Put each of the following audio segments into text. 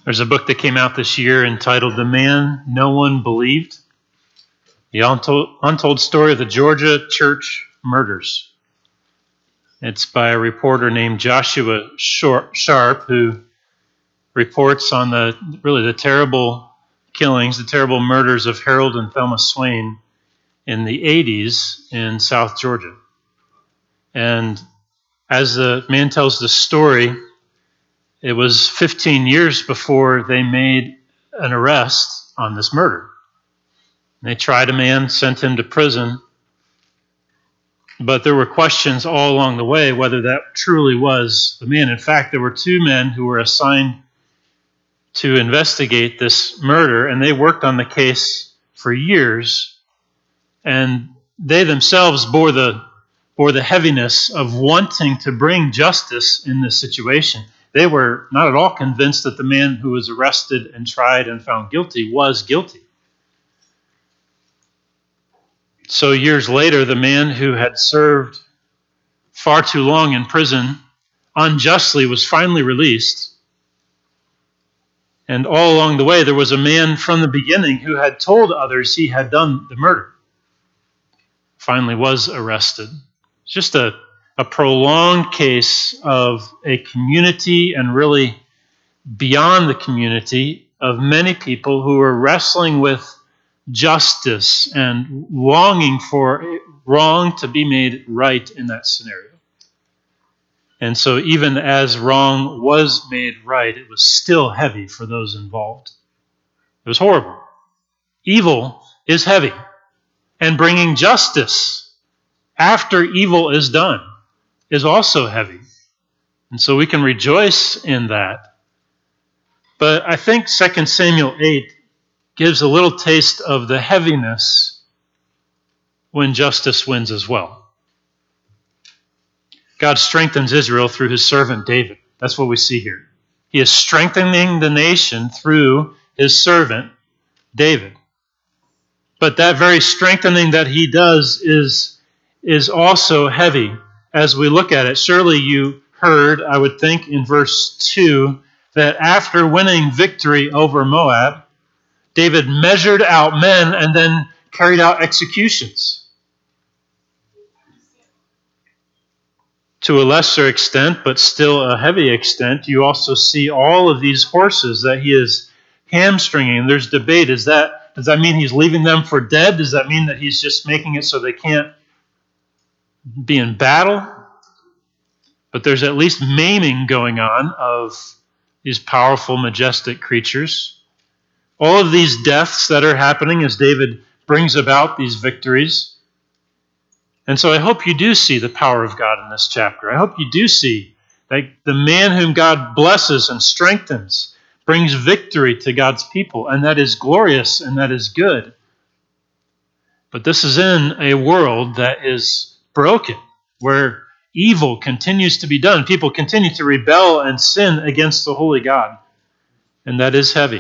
There's a book that came out this year entitled The Man No One Believed, The Untold Story of the Georgia Church Murders. It's by a reporter named Joshua Sharp, who reports on the terrible killings, the terrible murders of Harold and Thelma Swain in the 80s in South Georgia. And as the man tells the story, it was 15 years before they made an arrest on this murder. They tried a man, sent him to prison, but there were questions all along the way whether that truly was the man. In fact, there were two men who were assigned to investigate this murder, and they worked on the case for years, and they themselves bore the heaviness of wanting to bring justice in this situation. They were not at all convinced that the man who was arrested and tried and found guilty was guilty. So years later, the man who had served far too long in prison unjustly was finally released. And all along the way, there was a man from the beginning who had told others he had done the murder. Finally was arrested. It's just a prolonged case of a community, and really beyond the community, of many people who were wrestling with justice and longing for wrong to be made right in that scenario. And so even as wrong was made right, it was still heavy for those involved. It was horrible. Evil is heavy. And bringing justice after evil is done is also heavy. And so we can rejoice in that. But I think 2 Samuel 8 gives a little taste of the heaviness when justice wins as well. God strengthens Israel through his servant David. That's what we see here. He is strengthening the nation through his servant David. But that very strengthening that he does is also heavy as we look at it. Surely you heard, I would think, in verse 2, that after winning victory over Moab, David measured out men and then carried out executions. To a lesser extent, but still a heavy extent, you also see all of these horses that he is hamstringing. There's debate. Does that mean he's leaving them for dead? Does that mean that he's just making it so they can't be in battle? But there's at least maiming going on of these powerful, majestic creatures. All of these deaths that are happening as David brings about these victories. And so I hope you do see the power of God in this chapter. I hope you do see that the man whom God blesses and strengthens brings victory to God's people, and that is glorious and that is good. But this is in a world that is broken, where evil continues to be done. People continue to rebel and sin against the holy God, and that is heavy.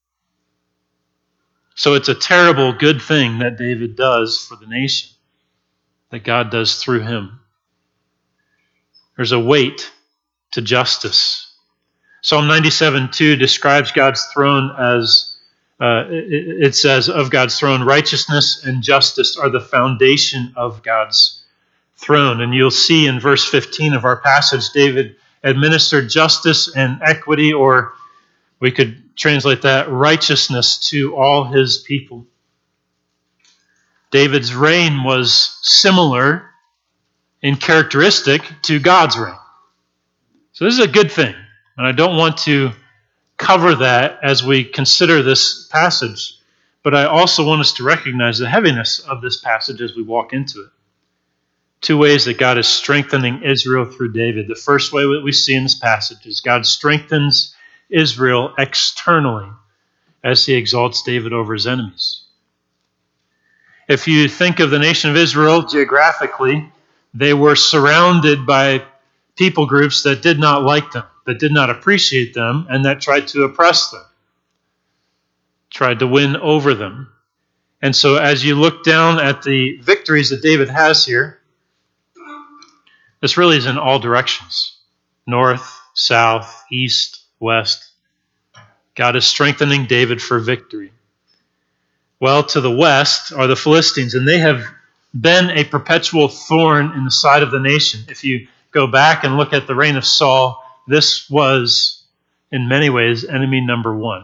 So it's a terrible good thing that David does for the nation, that God does through him. There's a weight to justice. Psalm 97:2 describes God's throne as, it says, of God's throne, righteousness and justice are the foundation of God's throne. And you'll see in verse 15 of our passage, David administered justice and equity, or we could translate that righteousness, to all his people. David's reign was similar in characteristic to God's reign. So this is a good thing, and I don't want to cover that as we consider this passage, but I also want us to recognize the heaviness of this passage as we walk into it. Two ways that God is strengthening Israel through David. The first way that we see in this passage is God strengthens Israel externally as he exalts David over his enemies. If you think of the nation of Israel geographically, they were surrounded by people groups that did not like them, that did not appreciate them, and that tried to oppress them, tried to win over them. And so as you look down at the victories that David has here, this really is in all directions. North, south, east, west. God is strengthening David for victory. Well, to the west are the Philistines, and they have been a perpetual thorn in the side of the nation. If you go back and look at the reign of Saul, this was, in many ways, enemy number one.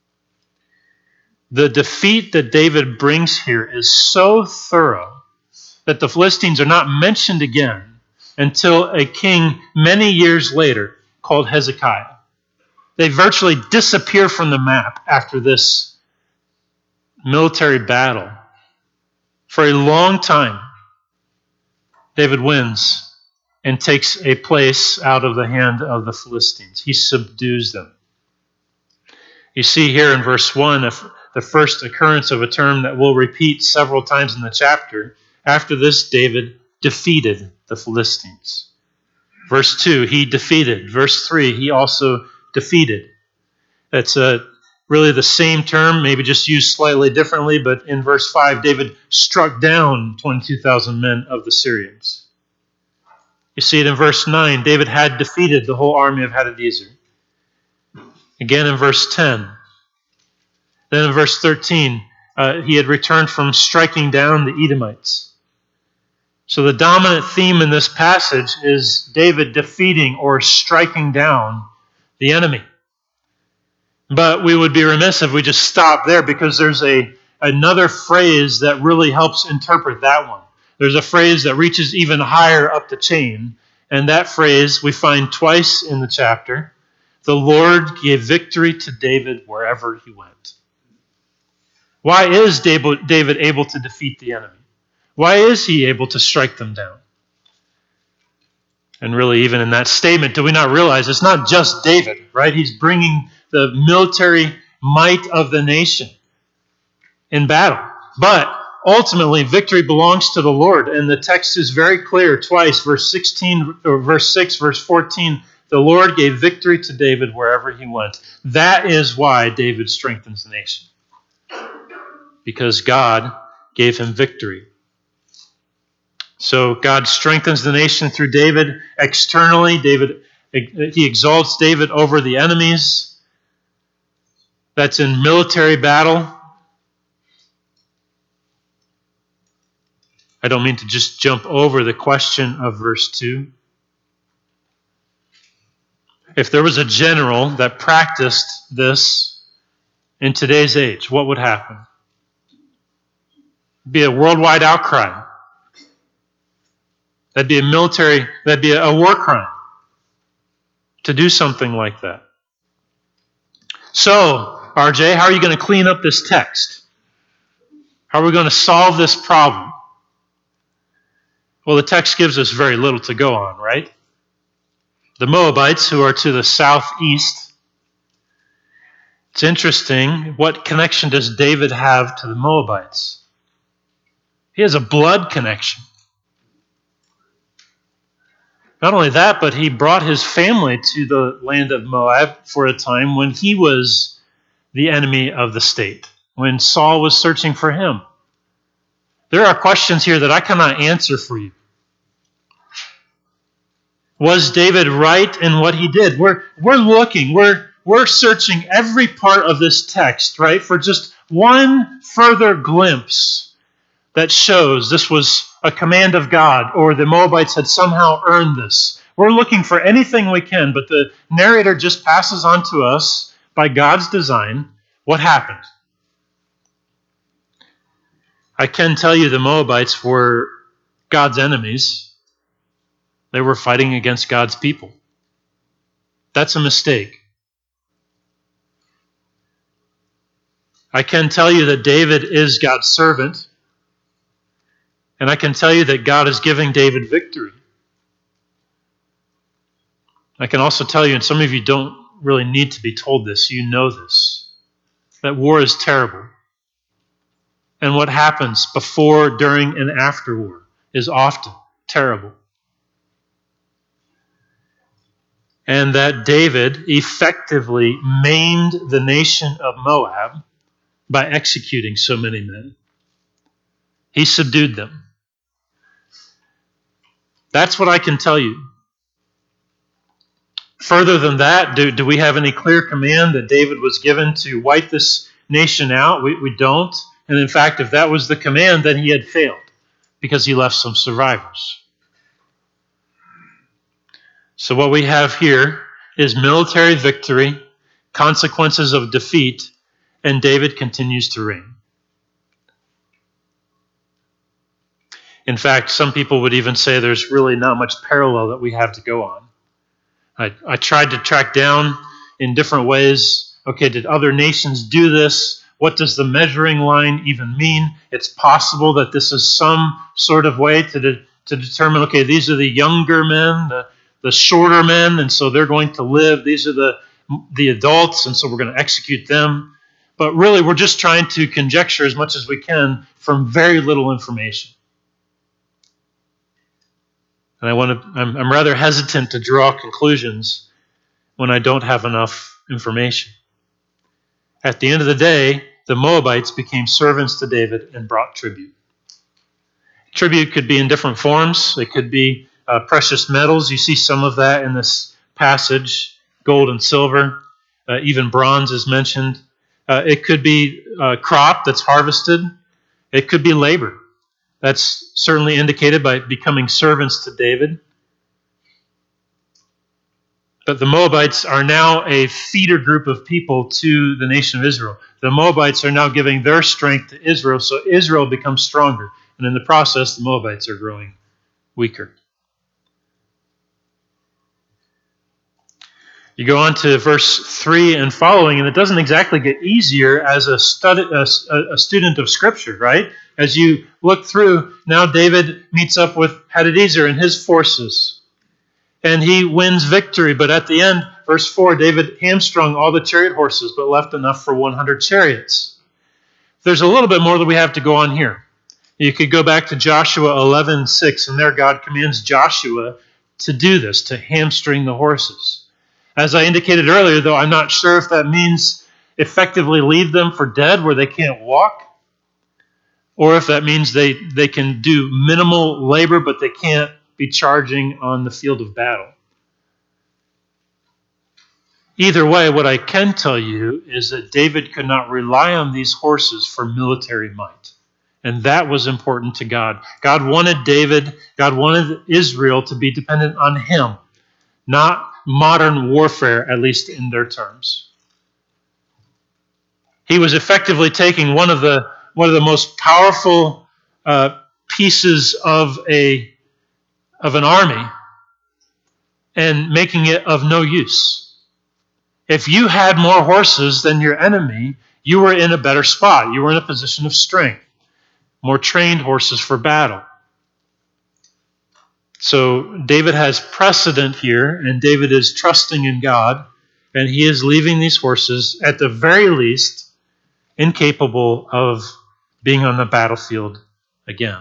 The defeat that David brings here is so thorough that the Philistines are not mentioned again until a king many years later called Hezekiah. They virtually disappear from the map after this military battle. For a long time, David wins and takes a place out of the hand of the Philistines. He subdues them. You see here in verse 1 the first occurrence of a term that will repeat several times in the chapter. After this, David defeated the Philistines. Verse 2, he defeated. Verse 3, he also defeated. That's really the same term, maybe just used slightly differently, but in verse 5, David struck down 22,000 men of the Syrians. You see it in verse 9, David had defeated the whole army of Hadadezer. Again in verse 10. Then in verse 13, he had returned from striking down the Edomites. So the dominant theme in this passage is David defeating or striking down the enemy. But we would be remiss if we just stop there, because there's another phrase that really helps interpret that one. There's a phrase that reaches even higher up the chain, and that phrase we find twice in the chapter. The Lord gave victory to David wherever he went. Why is David able to defeat the enemy? Why is he able to strike them down? And really, even in that statement, do we not realize it's not just David, right? He's bringing the military might of the nation in battle. But ultimately, victory belongs to the Lord. And the text is very clear twice, verse 16, or verse 6, verse 14. The Lord gave victory to David wherever he went. That is why David strengthens the nation. Because God gave him victory. So God strengthens the nation through David. Externally, he exalts David over the enemies. That's in military battle. I don't mean to just jump over the question of verse 2. If there was a general that practiced this in today's age, what would happen? It'd be a worldwide outcry. That'd be a war crime to do something like that. So, RJ, how are you going to clean up this text? How are we going to solve this problem? Well, the text gives us very little to go on, right? The Moabites, who are to the southeast. It's interesting, what connection does David have to the Moabites? He has a blood connection. Not only that, but he brought his family to the land of Moab for a time when he was the enemy of the state, when Saul was searching for him. There are questions here that I cannot answer for you. Was David right in what he did? We're looking, we're searching every part of this text, right, for just one further glimpse that shows this was a command of God, or the Moabites had somehow earned this. We're looking for anything we can, but the narrator just passes on to us, by God's design, what happened. I can tell you the Moabites were God's enemies. They were fighting against God's people. That's a mistake. I can tell you that David is God's servant. And I can tell you that God is giving David victory. I can also tell you, and some of you don't really need to be told this, you know this, that war is terrible. And what happens before, during, and after war is often terrible. And that David effectively maimed the nation of Moab by executing so many men. He subdued them. That's what I can tell you. Further than that, do we have any clear command that David was given to wipe this nation out? We don't. And in fact, if that was the command, then he had failed because he left some survivors. So what we have here is military victory, consequences of defeat, and David continues to reign. In fact, some people would even say there's really not much parallel that we have to go on. I tried to track down in different ways, okay, did other nations do this? What does the measuring line even mean? It's possible that this is some sort of way to determine, okay, these are the younger men, the shorter men, and so they're going to live. These are the adults, and so we're going to execute them. But really, we're just trying to conjecture as much as we can from very little information. And I'm rather hesitant to draw conclusions when I don't have enough information. At the end of the day, the Moabites became servants to David and brought tribute. Tribute could be in different forms. It could be precious metals. You see some of that in this passage, gold and silver. Even bronze is mentioned. It could be crop that's harvested. It could be labor. That's certainly indicated by becoming servants to David. But the Moabites are now a feeder group of people to the nation of Israel. The Moabites are now giving their strength to Israel, so Israel becomes stronger. And in the process, the Moabites are growing weaker. You go on to verse 3 and following, and it doesn't exactly get easier as a student of Scripture, right? As you look through, now David meets up with Hadadezer and his forces, and he wins victory. But at the end, verse 4, David hamstrung all the chariot horses, but left enough for 100 chariots. There's a little bit more that we have to go on here. You could go back to Joshua 11:6, and there God commands Joshua to do this, to hamstring the horses. As I indicated earlier, though, I'm not sure if that means effectively leave them for dead where they can't walk, or if that means they can do minimal labor, but they can't be charging on the field of battle. Either way, what I can tell you is that David could not rely on these horses for military might. And that was important to God. God wanted Israel to be dependent on him, not modern warfare, at least in their terms. He was effectively taking one of the most powerful pieces of an army and making it of no use. If you had more horses than your enemy, you were in a better spot. You were in a position of strength. More trained horses for battle. So David has precedent here, and David is trusting in God, and he is leaving these horses, at the very least, incapable of being on the battlefield again.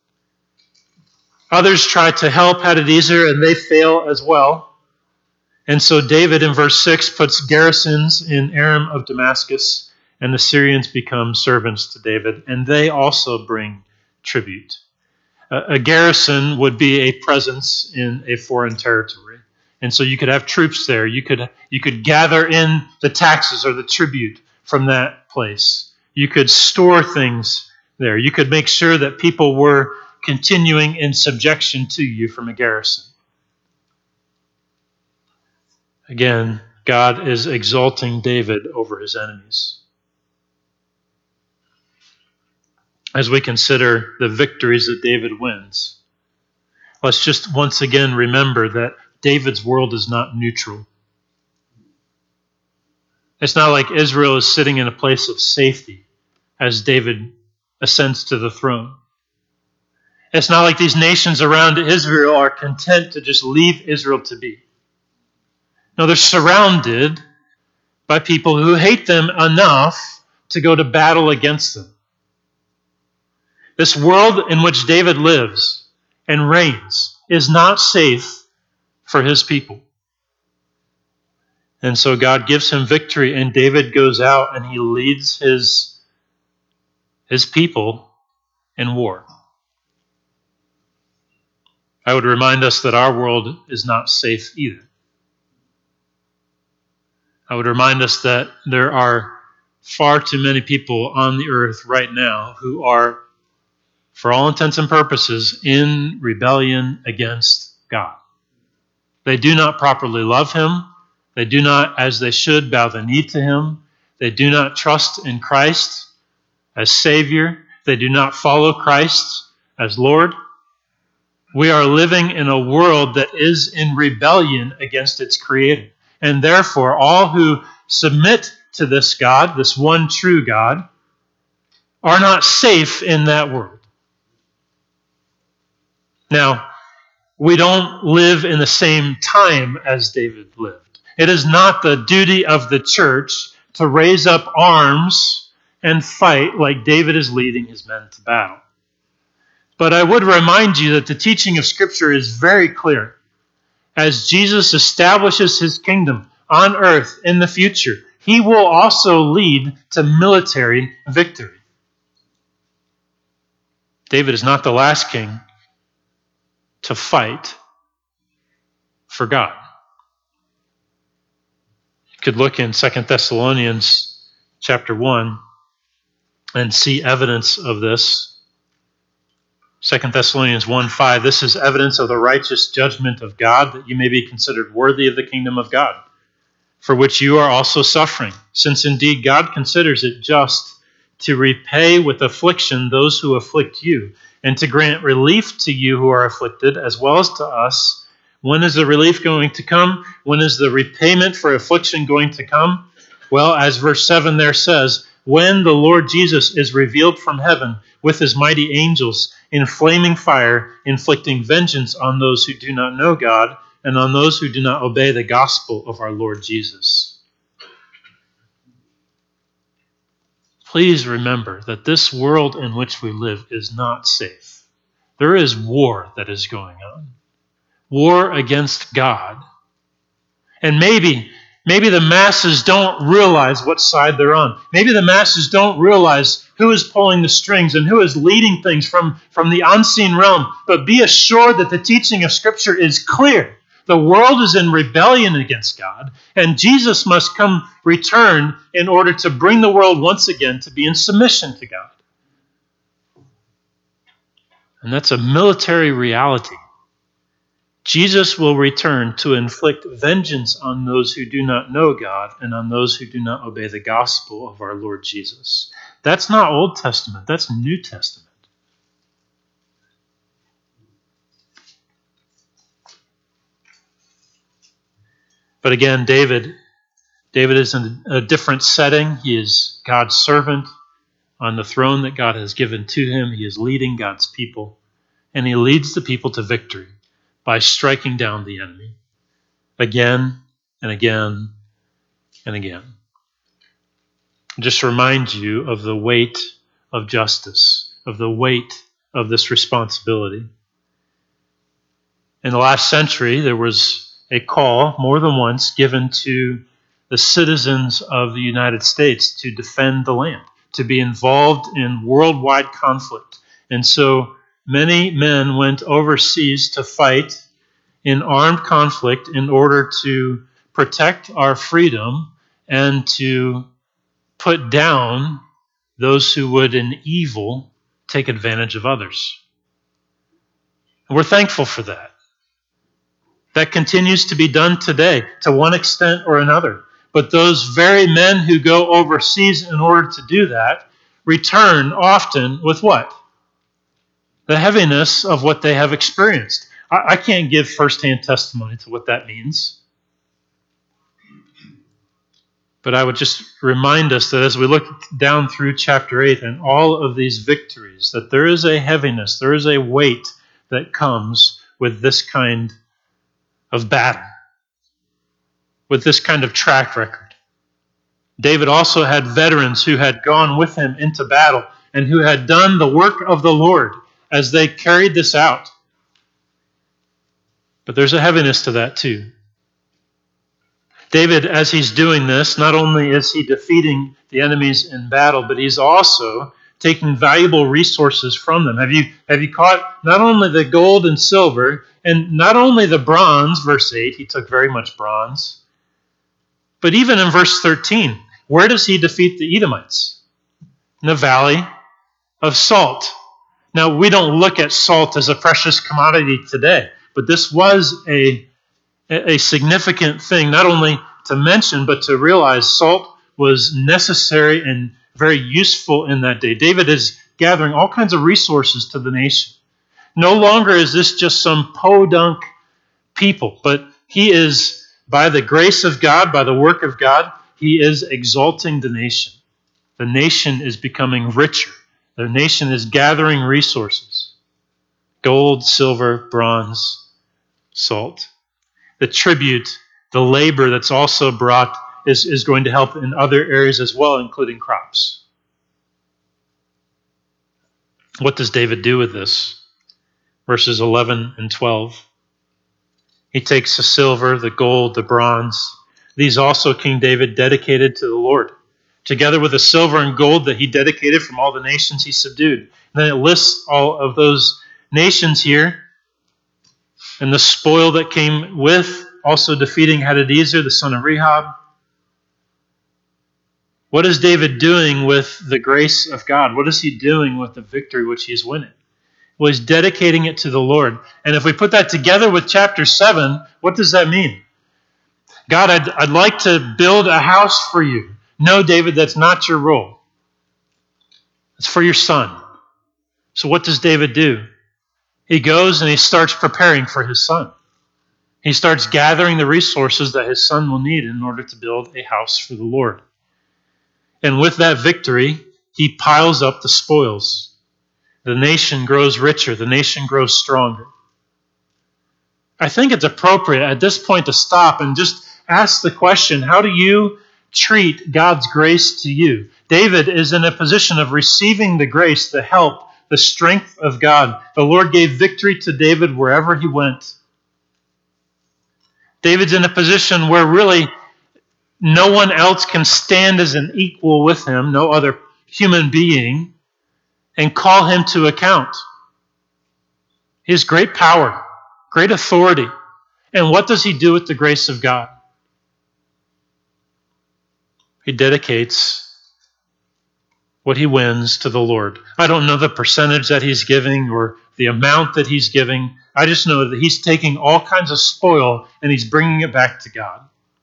Others try to help Hadadezer, and they fail as well. And so David, in verse 6, puts garrisons in Aram of Damascus, and the Syrians become servants to David, and they also bring tribute. A garrison would be a presence in a foreign territory. And so you could have troops there. You could gather in the taxes or the tribute from that place. You could store things there. You could make sure that people were continuing in subjection to you from a garrison. Again, God is exalting David over his enemies. As we consider the victories that David wins, let's just once again remember that David's world is not neutral. It's not like Israel is sitting in a place of safety as David ascends to the throne. It's not like these nations around Israel are content to just leave Israel to be. No, they're surrounded by people who hate them enough to go to battle against them. This world in which David lives and reigns is not safe for his people. And so God gives him victory, and David goes out and he leads his people in war. I would remind us that our world is not safe either. I would remind us that there are far too many people on the earth right now who are, for all intents and purposes, in rebellion against God. They do not properly love him. They do not, as they should, bow the knee to him. They do not trust in Christ as Savior. They do not follow Christ as Lord. We are living in a world that is in rebellion against its Creator. And therefore, all who submit to this God, this one true God, are not safe in that world. Now, we don't live in the same time as David lived. It is not the duty of the church to raise up arms and fight like David is leading his men to battle. But I would remind you that the teaching of Scripture is very clear. As Jesus establishes his kingdom on earth in the future, he will also lead to military victory. David is not the last king to fight for God. You could look in 2 Thessalonians chapter 1 and see evidence of this. 2 Thessalonians 1:5, this is evidence of the righteous judgment of God, that you may be considered worthy of the kingdom of God, for which you are also suffering, since indeed God considers it just to repay with affliction those who afflict you, and to grant relief to you who are afflicted, as well as to us. When is the relief going to come? When is the repayment for affliction going to come? Well, as verse 7 there says, when the Lord Jesus is revealed from heaven with his mighty angels in flaming fire, inflicting vengeance on those who do not know God and on those who do not obey the gospel of our Lord Jesus. Please remember that this world in which we live is not safe. There is war that is going on. War against God. And maybe the masses don't realize what side they're on. Maybe the masses don't realize who is pulling the strings and who is leading things from the unseen realm. But be assured that the teaching of Scripture is clear. The world is in rebellion against God, and Jesus must return in order to bring the world once again to be in submission to God. And that's a military reality. Jesus will return to inflict vengeance on those who do not know God and on those who do not obey the gospel of our Lord Jesus. That's not Old Testament, that's New Testament. But again, David is in a different setting. He is God's servant on the throne that God has given to him. He is leading God's people, and he leads the people to victory by striking down the enemy again and again and again. Just remind you of the weight of justice, of the weight of this responsibility. In the last century, there was a call more than once given to the citizens of the United States to defend the land, to be involved in worldwide conflict. And so many men went overseas to fight in armed conflict in order to protect our freedom and to put down those who would in evil take advantage of others. And we're thankful for that. That continues to be done today to one extent or another. But those very men who go overseas in order to do that return often with what? The heaviness of what they have experienced. I can't give firsthand testimony to what that means. But I would just remind us that as we look down through chapter 8 and all of these victories, that there is a heaviness, there is a weight that comes with this kind of battle, with this kind of track record. David also had veterans who had gone with him into battle and who had done the work of the Lord as they carried this out. But there's a heaviness to that too. David, as he's doing this, not only is he defeating the enemies in battle, but he's also taking valuable resources from them. Have you caught not only the gold and silver, and not only the bronze, verse 8, he took very much bronze, But even in verse 13, where does he defeat the Edomites? In the valley of Salt. Now, we don't look at salt as a precious commodity today, but this was a significant thing, not only to mention, but to realize salt was necessary and very useful in that day. David is gathering all kinds of resources to the nation. No longer is this just some podunk people, but he is, by the grace of God, by the work of God, he is exalting the nation. The nation is becoming richer. The nation is gathering resources. Gold, silver, bronze, salt. The tribute, the labor that's also brought is going to help in other areas as well, including crops. What does David do with this? Verses 11 and 12. He takes the silver, the gold, the bronze. These also King David dedicated to the Lord, together with the silver and gold that he dedicated from all the nations he subdued. And then it lists all of those nations here, and the spoil that came with, also defeating Hadadezer, the son of Rehob. What is David doing with the grace of God? What is he doing with the victory which he is winning? Well, he's dedicating it to the Lord. And if we put that together with chapter 7, what does that mean? God, I'd like to build a house for you. No, David, that's not your role. It's for your son. So what does David do? He goes and he starts preparing for his son. He starts gathering the resources that his son will need in order to build a house for the Lord. And with that victory, he piles up the spoils. The nation grows richer. The nation grows stronger. I think it's appropriate at this point to stop and just ask the question, how do you treat God's grace to you? David is in a position of receiving the grace, the help, the strength of God. The Lord gave victory to David wherever he went. David's in a position where really no one else can stand as an equal with him, no other human being, and call him to account. He has great power, great authority. And what does he do with the grace of God? He dedicates what he wins to the Lord. I don't know the percentage that he's giving or the amount that he's giving. I just know that he's taking all kinds of spoil and he's bringing it back to God.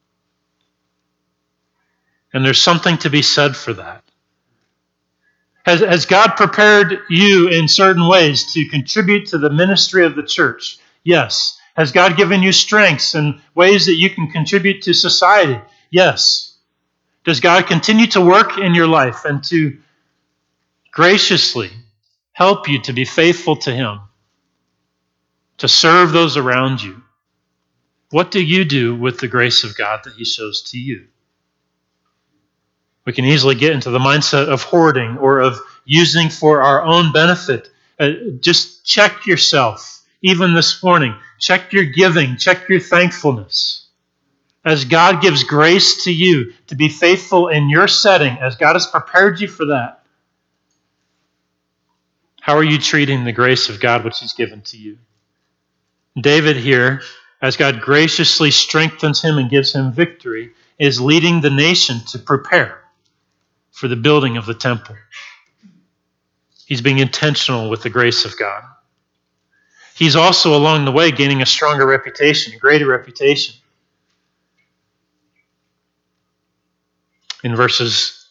And there's something to be said for that. Has God prepared you in certain ways to contribute to the ministry of the church? Yes. Has God given you strengths and ways that you can contribute to society? Yes. Does God continue to work in your life and to graciously help you to be faithful to Him, to serve those around you? What do you do with the grace of God that He shows to you? We can easily get into the mindset of hoarding or of using for our own benefit. Just check yourself, even this morning. Check your giving. Check your thankfulness. As God gives grace to you to be faithful in your setting, as God has prepared you for that, how are you treating the grace of God which He's given to you? David here, as God graciously strengthens him and gives him victory, is leading the nation to prepare for the building of the temple. He's being intentional with the grace of God. He's also along the way gaining a stronger reputation, a greater reputation. In verses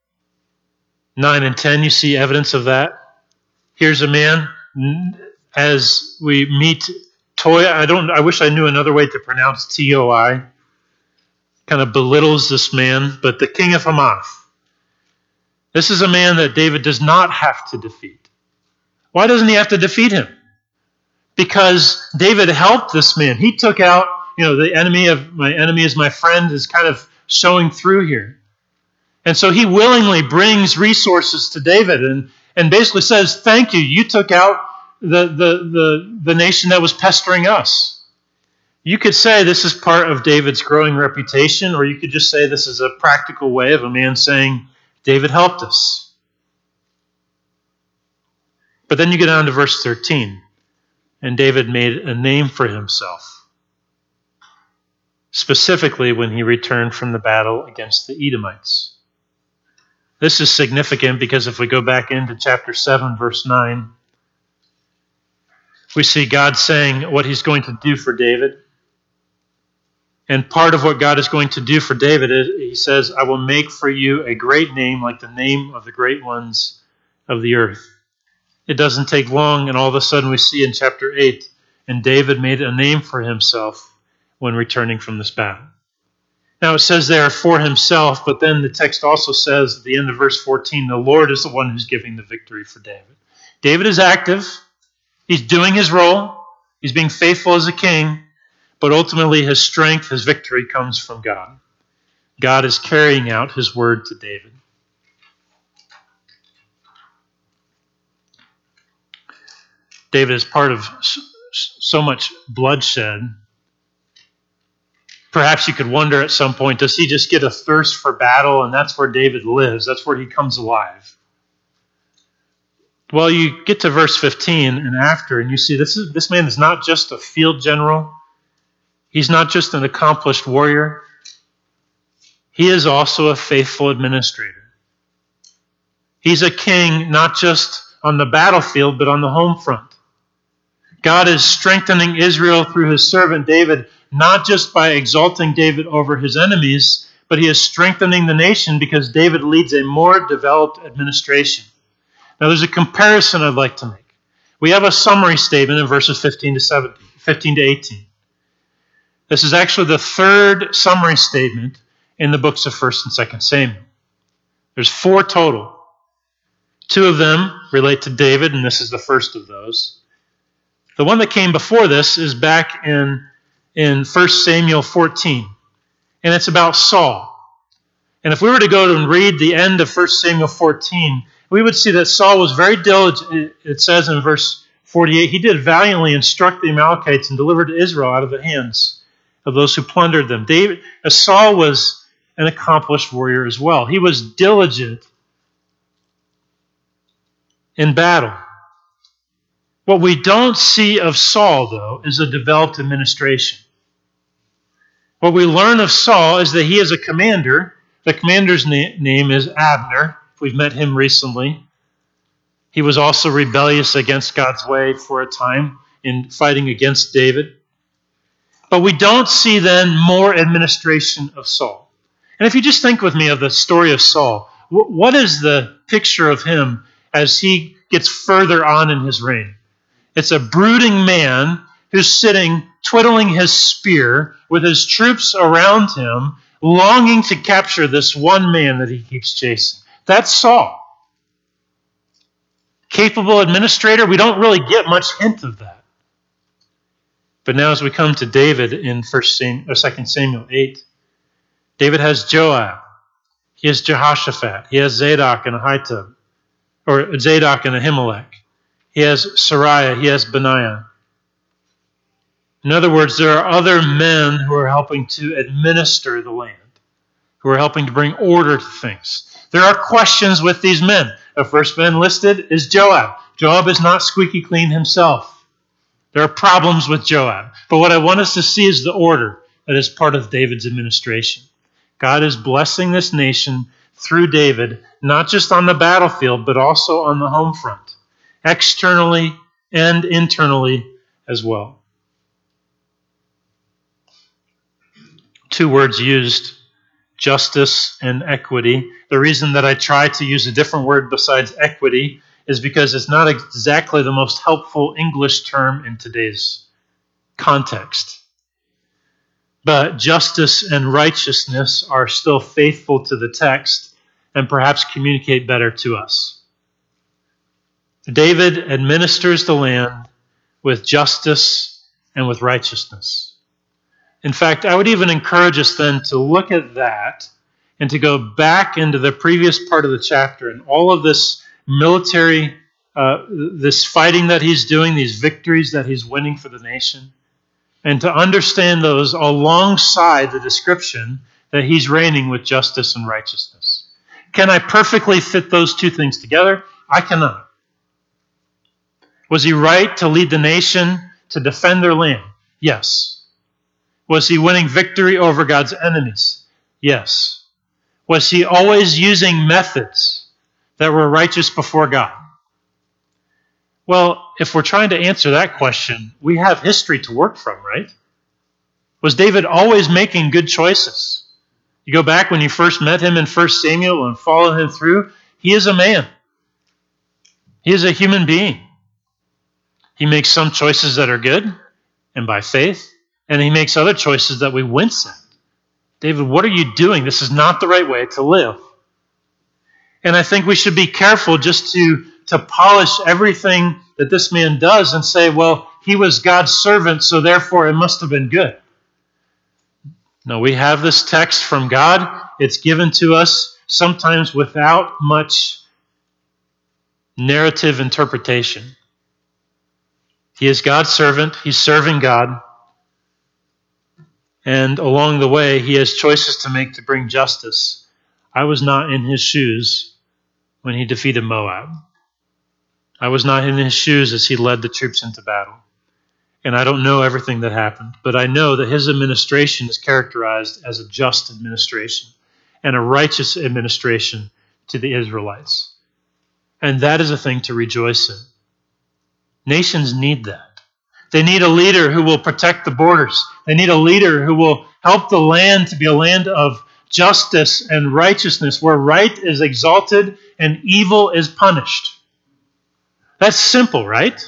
9 and 10, you see evidence of that. Here's a man, as we meet Toi. I wish I knew another way to pronounce Toi. Kind of belittles this man, but the king of Hamath. This is a man that David does not have to defeat. Why doesn't he have to defeat him? Because David helped this man. He took out, the enemy of my enemy is my friend is kind of showing through here. And so he willingly brings resources to David and basically says, thank you, you took out the nation that was pestering us. You could say this is part of David's growing reputation, or you could just say this is a practical way of a man saying, David helped us. But then you get down to verse 13, and David made a name for himself. specifically when he returned from the battle against the Edomites. This is significant because if we go back into chapter 7, verse 9, we see God saying what he's going to do for David. And part of what God is going to do for David is, he says, I will make for you a great name like the name of the great ones of the earth. It doesn't take long, and all of a sudden we see in chapter 8, and David made a name for himself when returning from this battle. Now it says there for himself, but then the text also says at the end of verse 14, the Lord is the one who's giving the victory for David. David is active. He's doing his role. He's being faithful as a king. But ultimately his strength, his victory comes from God. God is carrying out his word to David. David is part of so much bloodshed. Perhaps you could wonder at some point, does he just get a thirst for battle and that's where David lives? That's where he comes alive. Well, you get to verse 15 and after, and you see this man is not just a field general. He's not just an accomplished warrior. He is also a faithful administrator. He's a king not just on the battlefield, but on the home front. God is strengthening Israel through his servant David, not just by exalting David over his enemies, but he is strengthening the nation because David leads a more developed administration. Now there's a comparison I'd like to make. We have a summary statement in verses 15 to 18. This is actually the third summary statement in the books of 1st and 2nd Samuel. There's 4 total. 2 of them relate to David, and this is the first of those. The one that came before this is back in 1 Samuel 14, and it's about Saul. And if we were to go and read the end of 1 Samuel 14, we would see that Saul was very diligent. It says in verse 48, he did valiantly and struck the Amalekites and delivered Israel out of the hands of those who plundered them. Saul was an accomplished warrior as well. He was diligent in battle. What we don't see of Saul, though, is a developed administration. What we learn of Saul is that he is a commander. The commander's name is Abner. We've met him recently. He was also rebellious against God's way for a time in fighting against David. But we don't see then more administration of Saul. And if you just think with me of the story of Saul, what is the picture of him as he gets further on in his reign? It's a brooding man who's sitting, twiddling his spear with his troops around him, longing to capture this one man that he keeps chasing. That's Saul. Capable administrator, we don't really get much hint of that. But now as we come to David in 2 Samuel 8, David has Joab. He has Jehoshaphat. He has Zadok and Ahitub, or Zadok and Ahimelech. He has Sariah. He has Benaiah. In other words, there are other men who are helping to administer the land, who are helping to bring order to things. There are questions with these men. The first man listed is Joab. Joab is not squeaky clean himself. There are problems with Joab. But what I want us to see is the order that is part of David's administration. God is blessing this nation through David, not just on the battlefield, but also on the home front, externally and internally as well. 2 words used, justice and equity. The reason that I try to use a different word besides equity is because it's not exactly the most helpful English term in today's context. But justice and righteousness are still faithful to the text and perhaps communicate better to us. David administers the land with justice and with righteousness. In fact, I would even encourage us then to look at that and to go back into the previous part of the chapter and all of this military, this fighting that he's doing, these victories that he's winning for the nation, and to understand those alongside the description that he's reigning with justice and righteousness. Can I perfectly fit those 2 things together? I cannot. Was he right to lead the nation to defend their land? Yes. Was he winning victory over God's enemies? Yes. Was he always using methods that were righteous before God? Well, if we're trying to answer that question, we have history to work from, right? Was David always making good choices? You go back when you first met him in 1 Samuel and follow him through, he is a man. He is a human being. He makes some choices that are good and by faith, and he makes other choices that we wince at. David, what are you doing? This is not the right way to live. And I think we should be careful just to polish everything that this man does and say, well, he was God's servant, so therefore it must have been good. No, we have this text from God. It's given to us sometimes without much narrative interpretation. He is God's servant. He's serving God. And along the way, he has choices to make to bring justice. I was not in his shoes when he defeated Moab. I was not in his shoes as he led the troops into battle. And I don't know everything that happened, but I know that his administration is characterized as a just administration and a righteous administration to the Israelites. And that is a thing to rejoice in. Nations need that. They need a leader who will protect the borders. They need a leader who will help the land to be a land of justice and righteousness, where right is exalted and evil is punished. That's simple, right?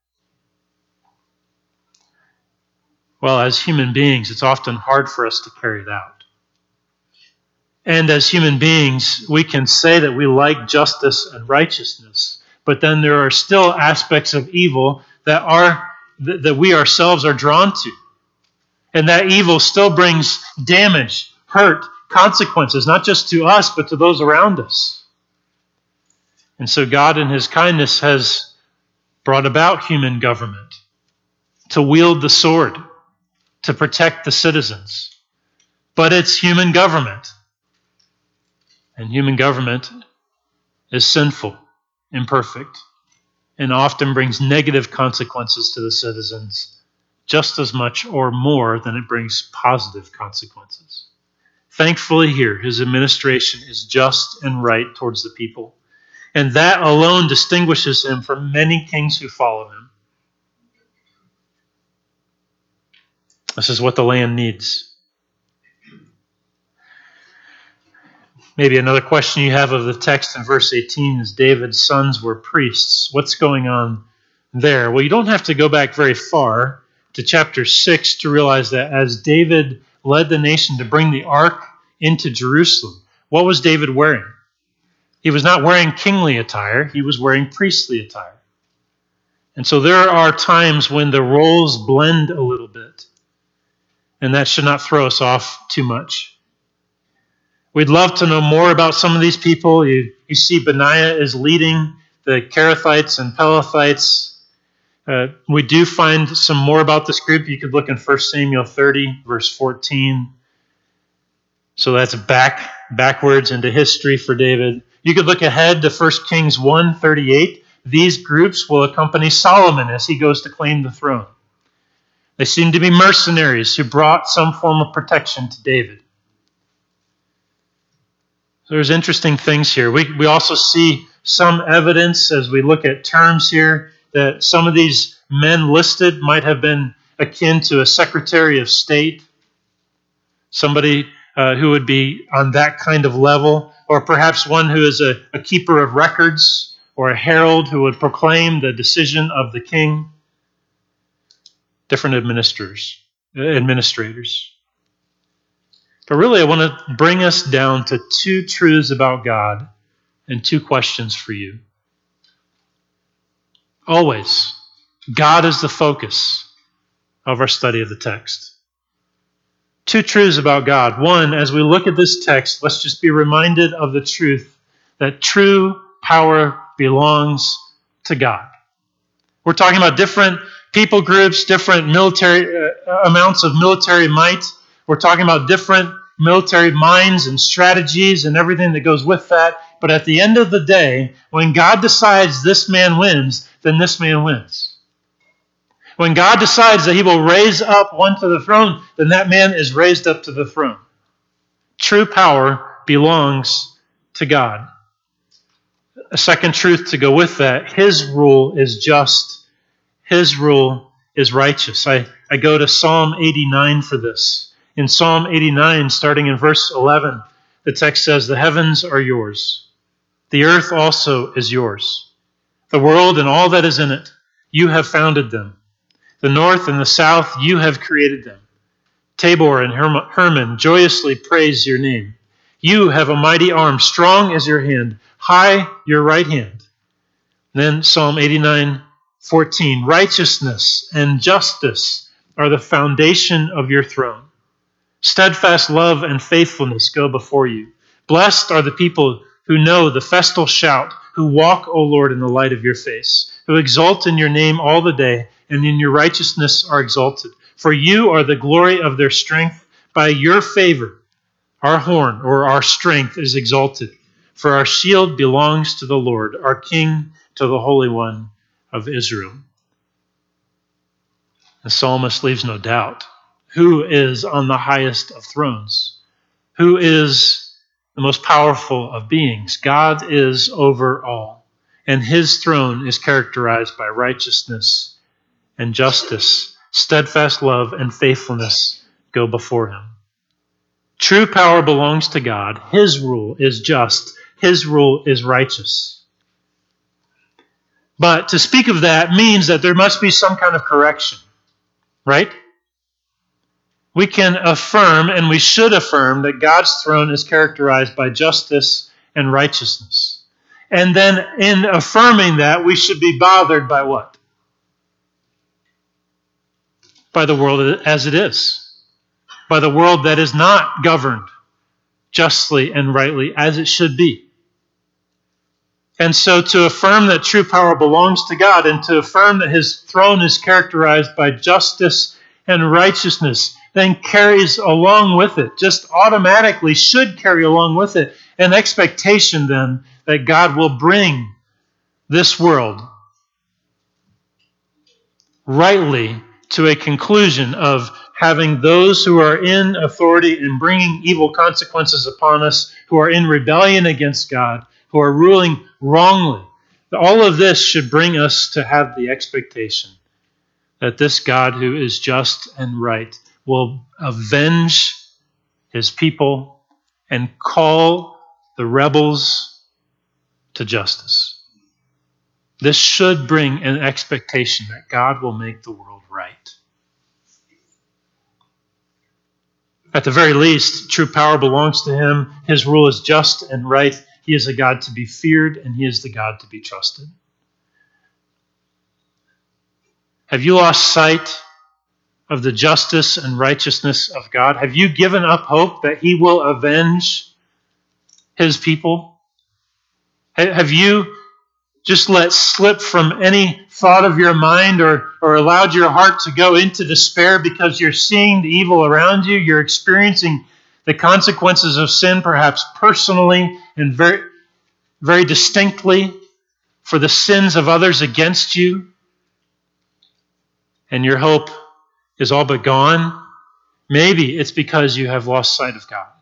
Well, as human beings, it's often hard for us to carry it out. And as human beings, we can say that we like justice and righteousness, but then there are still aspects of evil that we ourselves are drawn to. And that evil still brings damage, hurt, consequences, not just to us, but to those around us. And so God in his kindness has brought about human government to wield the sword, to protect the citizens. But it's human government. And human government is sinful, imperfect, and often brings negative consequences to the citizens, just as much or more than it brings positive consequences. Thankfully here, his administration is just and right towards the people. And that alone distinguishes him from many kings who follow him. This is what the land needs. Maybe another question you have of the text in verse 18 is David's sons were priests. What's going on there? Well, you don't have to go back very far to chapter 6 to realize that as David led the nation to bring the ark into Jerusalem, what was David wearing? He was not wearing kingly attire. He was wearing priestly attire. And so there are times when the roles blend a little bit. And that should not throw us off too much. We'd love to know more about some of these people. You see Benaiah is leading the Kerethites and Pelethites. We do find some more about this group. You could look in 1 Samuel 30, verse 14. So that's backwards into history for David. You could look ahead to 1 Kings 1:38. These groups will accompany Solomon as he goes to claim the throne. They seem to be mercenaries who brought some form of protection to David. So there's interesting things here. We also see some evidence as we look at terms here that some of these men listed might have been akin to a Secretary of State, somebody who would be on that kind of level, or perhaps one who is a keeper of records or a herald who would proclaim the decision of the king. Different administrators. But really, I want to bring us down to two truths about God and two questions for you. Always, God is the focus of our study of the text. Two truths about God. One, as we look at this text, let's just be reminded of the truth that true power belongs to God. We're talking about different people groups, different military amounts of military might. We're talking about different military minds and strategies and everything that goes with that. But at the end of the day, when God decides this man wins, then this man wins. When God decides that he will raise up one to the throne, then that man is raised up to the throne. True power belongs to God. A second truth to go with that, his rule is just. His rule is righteous. I go to Psalm 89 for this. In Psalm 89, starting in verse 11, the text says, "The heavens are yours. The earth also is yours. The world and all that is in it, you have founded them. The north and the south, you have created them. Tabor and Hermon joyously praise your name. You have a mighty arm, strong is your hand, high your right hand." Then Psalm 89:14, "Righteousness and justice are the foundation of your throne. Steadfast love and faithfulness go before you. Blessed are the people who know the festal shout, who walk, O Lord, in the light of your face, who exult in your name all the day, and in your righteousness are exalted. For you are the glory of their strength. By your favor, our horn, or our strength, is exalted. For our shield belongs to the Lord, our King to the Holy One of Israel." The psalmist leaves no doubt. Who is on the highest of thrones? Who is the most powerful of beings? God is over all, and his throne is characterized by righteousness and justice. Steadfast love and faithfulness go before him. True power belongs to God. His rule is just. His rule is righteous. But to speak of that means that there must be some kind of correction, right? We can affirm, and we should affirm, that God's throne is characterized by justice and righteousness. And then in affirming that, we should be bothered by what? By the world as it is. By the world that is not governed justly and rightly as it should be. And so to affirm that true power belongs to God, and to affirm that his throne is characterized by justice and righteousness, then carries along with it, just automatically should carry along with it, an expectation then that God will bring this world rightly to a conclusion of having those who are in authority and bringing evil consequences upon us, who are in rebellion against God, who are ruling wrongly. All of this should bring us to have the expectation that this God who is just and right will avenge his people and call the rebels to justice. This should bring an expectation that God will make the world right. At the very least, true power belongs to him. His rule is just and right. He is a God to be feared, and he is the God to be trusted. Have you lost sight of the justice and righteousness of God? Have you given up hope that he will avenge his people? Have you just let slip from any thought of your mind or allowed your heart to go into despair because you're seeing the evil around you? You're experiencing the consequences of sin, perhaps personally and very, very distinctly, for the sins of others against you. And your hope is all but gone. Maybe it's because you have lost sight of God.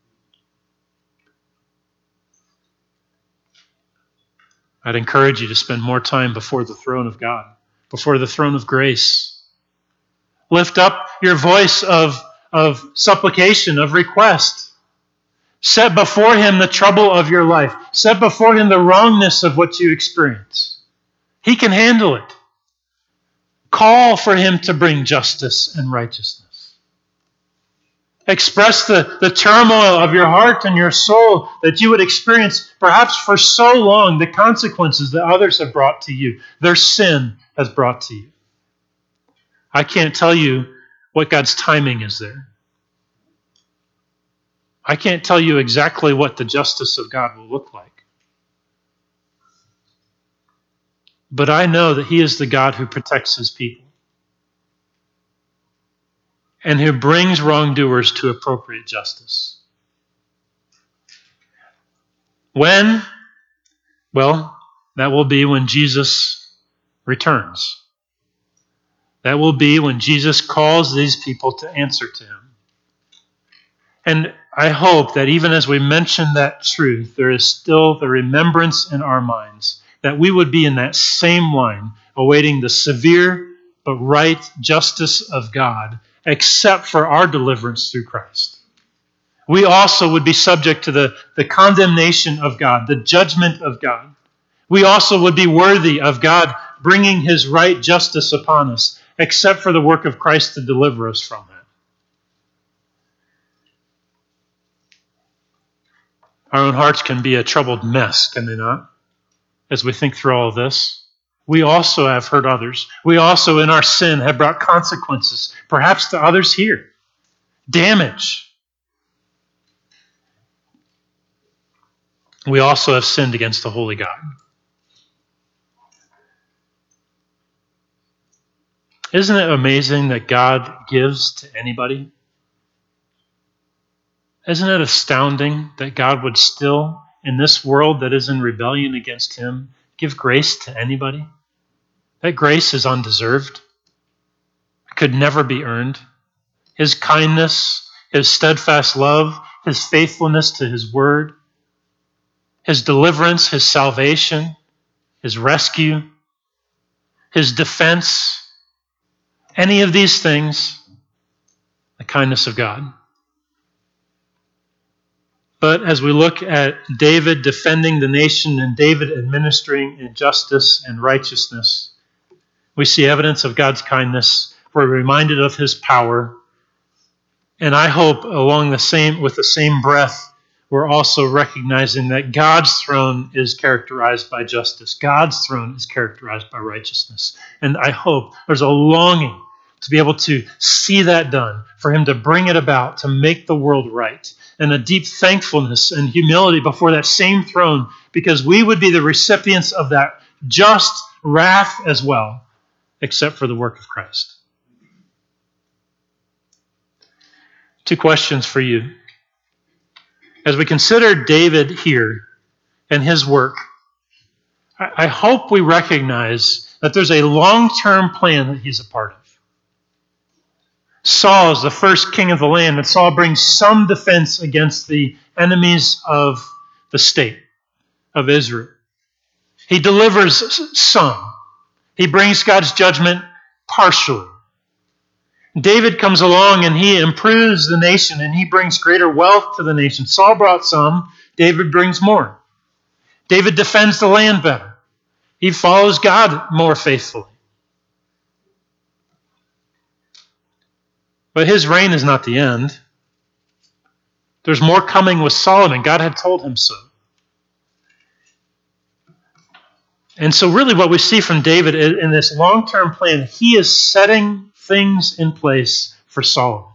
I'd encourage you to spend more time before the throne of God, before the throne of grace. Lift up your voice of supplication, of request. Set before him the trouble of your life. Set before him the wrongness of what you experience. He can handle it. Call for him to bring justice and righteousness. Express the turmoil of your heart and your soul that you would experience perhaps for so long, the consequences that others have brought to you, their sin has brought to you. I can't tell you what God's timing is there. I can't tell you exactly what the justice of God will look like. But I know that he is the God who protects his people and who brings wrongdoers to appropriate justice. When? Well, that will be when Jesus returns. That will be when Jesus calls these people to answer to him. And I hope that even as we mention that truth, there is still the remembrance in our minds that we would be in that same line, awaiting the severe but right justice of God, except for our deliverance through Christ. We also would be subject to the condemnation of God, the judgment of God. We also would be worthy of God bringing his right justice upon us, except for the work of Christ to deliver us from that. Our own hearts can be a troubled mess, can they not? As we think through all of this. We also have hurt others. We also, in our sin, have brought consequences, perhaps to others here. Damage. We also have sinned against the holy God. Isn't it amazing that God gives to anybody? Isn't it astounding that God would still, in this world that is in rebellion against him, give grace to anybody? That grace is undeserved. It could never be earned. His kindness, his steadfast love, his faithfulness to his word, his deliverance, his salvation, his rescue, his defense, any of these things, the kindness of God. But as we look at David defending the nation and David administering in justice and righteousness, we see evidence of God's kindness. We're reminded of his power. And I hope with the same breath, we're also recognizing that God's throne is characterized by justice. God's throne is characterized by righteousness. And I hope there's a longing to be able to see that done, for him to bring it about, to make the world right, and a deep thankfulness and humility before that same throne, because we would be the recipients of that just wrath as well, except for the work of Christ. 2 questions for you. As we consider David here and his work, I hope we recognize that there's a long-term plan that he's a part of. Saul is the first king of the land, and Saul brings some defense against the enemies of the state of Israel. He delivers some. He brings God's judgment partially. David comes along and he improves the nation and he brings greater wealth to the nation. Saul brought some, David brings more. David defends the land better. He follows God more faithfully. But his reign is not the end. There's more coming with Solomon. God had told him so. And so really what we see from David in this long-term plan, he is setting things in place for Solomon.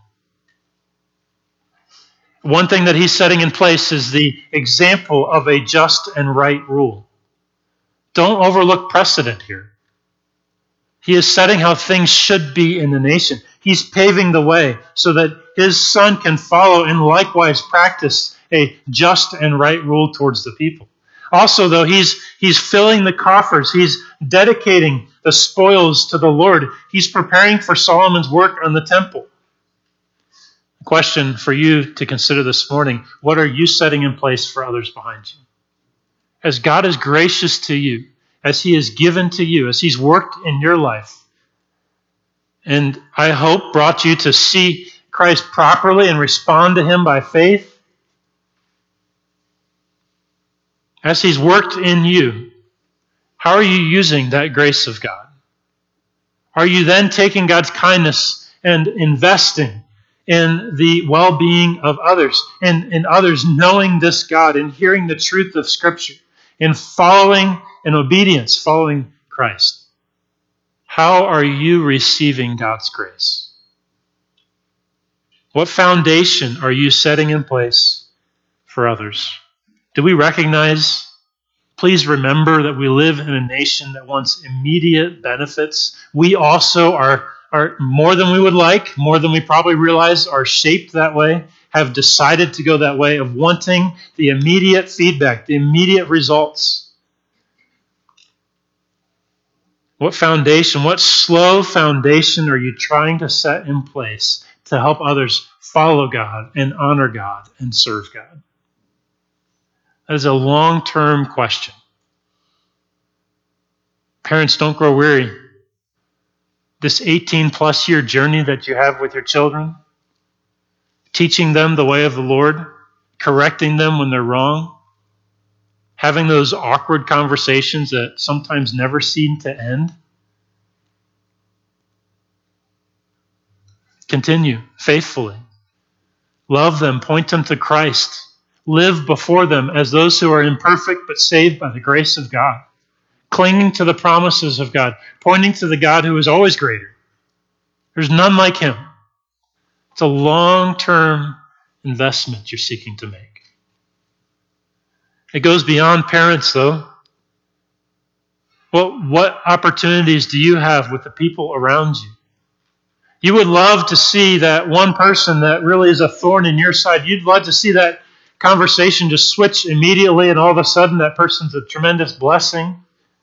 One thing that he's setting in place is the example of a just and right rule. Don't overlook precedent here. He is setting how things should be in the nation. He's paving the way so that his son can follow and likewise practice a just and right rule towards the people. Also, though, he's filling the coffers. He's dedicating the spoils to the Lord. He's preparing for Solomon's work on the temple. A question for you to consider this morning: what are you setting in place for others behind you? As God is gracious to you, as he has given to you, as he's worked in your life, and I hope brought you to see Christ properly and respond to him by faith, as he's worked in you, how are you using that grace of God? Are you then taking God's kindness and investing in the well-being of others, and in others knowing this God and hearing the truth of Scripture, and following in obedience, following Christ? How are you receiving God's grace? What foundation are you setting in place for others? Do we recognize, please remember that we live in a nation that wants immediate benefits. We also are more than we would like, more than we probably realize, are shaped that way, have decided to go that way of wanting the immediate feedback, the immediate results. What foundation, what slow foundation are you trying to set in place to help others follow God and honor God and serve God? That is a long-term question. Parents, don't grow weary. This 18-plus year journey that you have with your children, teaching them the way of the Lord, correcting them when they're wrong, having those awkward conversations that sometimes never seem to end. Continue faithfully. Love them, point them to Christ. Live before them as those who are imperfect but saved by the grace of God. Clinging to the promises of God, pointing to the God who is always greater. There's none like him. It's a long-term investment you're seeking to make. It goes beyond parents, though. Well, what opportunities do you have with the people around you? You would love to see that one person that really is a thorn in your side. You'd love to see that conversation just switch immediately, and all of a sudden that person's a tremendous blessing.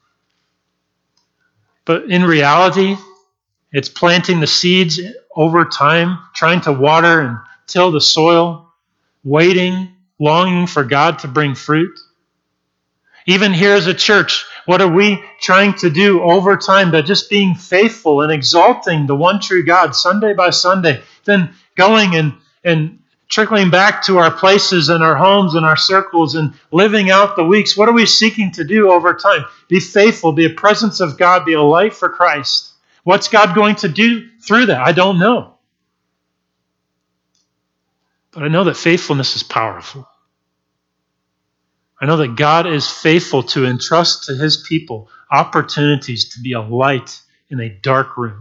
But in reality, it's planting the seeds over time, trying to water and till the soil, waiting, longing for God to bring fruit. Even here as a church, what are we trying to do over time by just being faithful and exalting the one true God Sunday by Sunday, then going and trickling back to our places and our homes and our circles and living out the weeks? What are we seeking to do over time? Be faithful, be a presence of God, be a light for Christ. What's God going to do through that? I don't know. But I know that faithfulness is powerful. I know that God is faithful to entrust to his people opportunities to be a light in a dark room.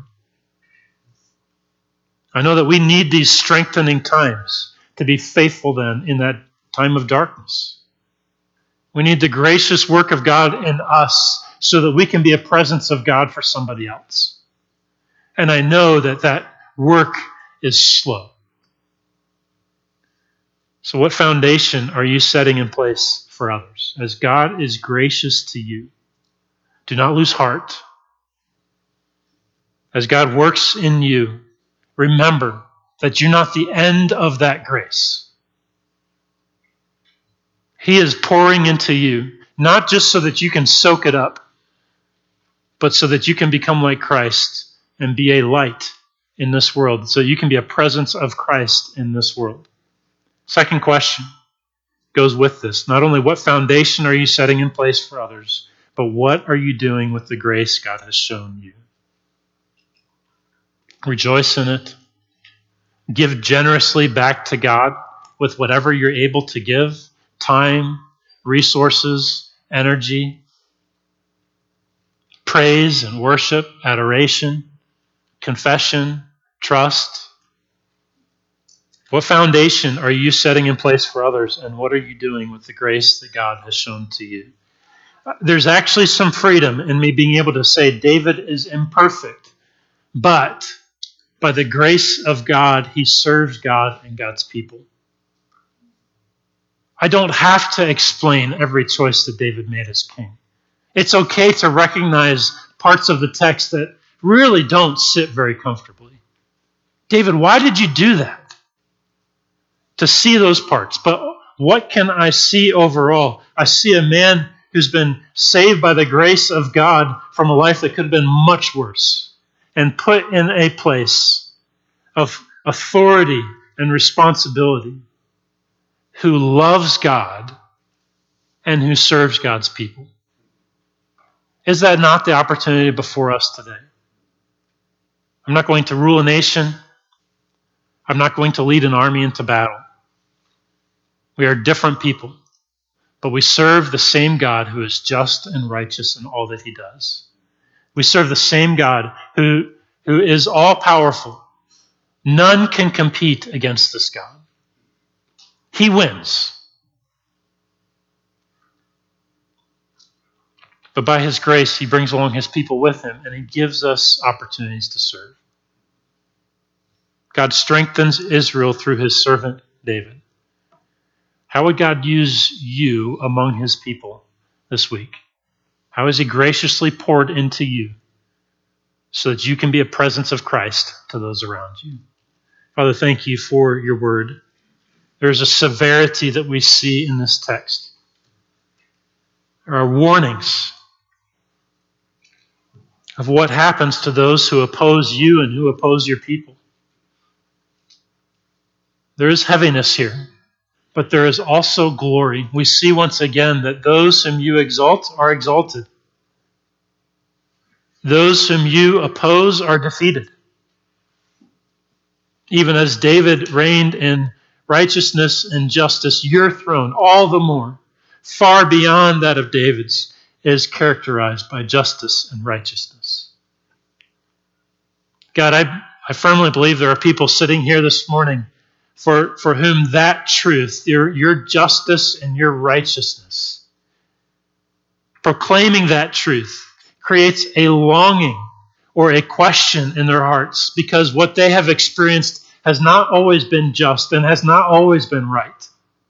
I know that we need these strengthening times to be faithful then in that time of darkness. We need the gracious work of God in us so that we can be a presence of God for somebody else. And I know that that work is slow. So what foundation are you setting in place for others? As God is gracious to you, do not lose heart. As God works in you, remember that you're not the end of that grace. He is pouring into you, not just so that you can soak it up, but so that you can become like Christ and be a light in this world, so you can be a presence of Christ in this world. Second question goes with this. Not only what foundation are you setting in place for others, but what are you doing with the grace God has shown you? Rejoice in it. Give generously back to God with whatever you're able to give: time, resources, energy, praise and worship, adoration, confession, trust. What foundation are you setting in place for others, and what are you doing with the grace that God has shown to you? There's actually some freedom in me being able to say David is imperfect, but by the grace of God, he serves God and God's people. I don't have to explain every choice that David made as king. It's okay to recognize parts of the text that really don't sit very comfortably. David, why did you do that? To see those parts. But what can I see overall? I see a man who's been saved by the grace of God from a life that could have been much worse and put in a place of authority and responsibility, who loves God and who serves God's people. Is that not the opportunity before us today? I'm not going to rule a nation. I'm not going to lead an army into battle. We are different people, but we serve the same God who is just and righteous in all that he does. We serve the same God who is all-powerful. None can compete against this God. He wins. But by his grace, he brings along his people with him, and he gives us opportunities to serve. God strengthens Israel through his servant David. How would God use you among his people this week? How has he graciously poured into you so that you can be a presence of Christ to those around you. Father, thank you for your word. There's a severity that we see in this text. There are warnings of what happens to those who oppose you and who oppose your people. There is heaviness here, but there is also glory. We see once again that those whom you exalt are exalted. Those whom you oppose are defeated. Even as David reigned in righteousness and justice, your throne, all the more, far beyond that of David's, is characterized by justice and righteousness. God, I firmly believe there are people sitting here this morning for whom that truth, your justice and your righteousness, proclaiming that truth creates a longing or a question in their hearts because what they have experienced has not always been just and has not always been right.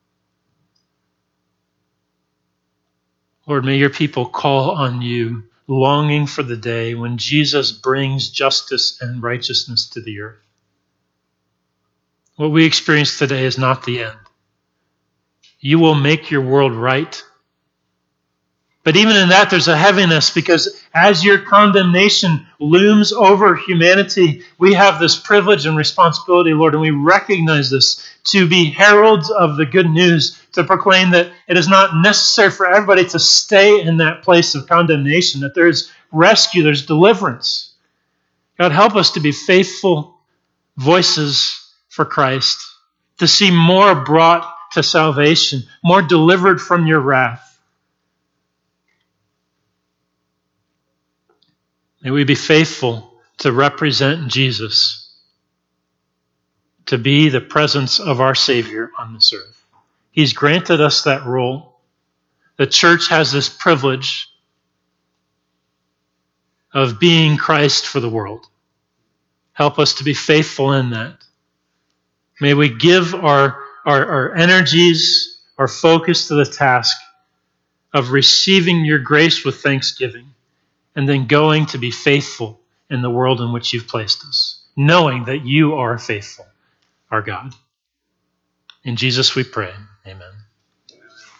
Lord, may your people call on you, longing for the day when Jesus brings justice and righteousness to the earth. What we experience today is not the end. You will make your world right. But even in that, there's a heaviness because as your condemnation looms over humanity, we have this privilege and responsibility, Lord, and we recognize this, to be heralds of the good news, to proclaim that it is not necessary for everybody to stay in that place of condemnation, that there's rescue, there's deliverance. God, help us to be faithful voices for Christ, to see more brought to salvation, more delivered from your wrath. May we be faithful to represent Jesus, to be the presence of our Savior on this earth. He's granted us that role. The church has this privilege of being Christ for the world. Help us to be faithful in that. May we give our energies, our focus to the task of receiving your grace with thanksgiving, and then going to be faithful in the world in which you've placed us, knowing that you are faithful, our God. In Jesus we pray. Amen.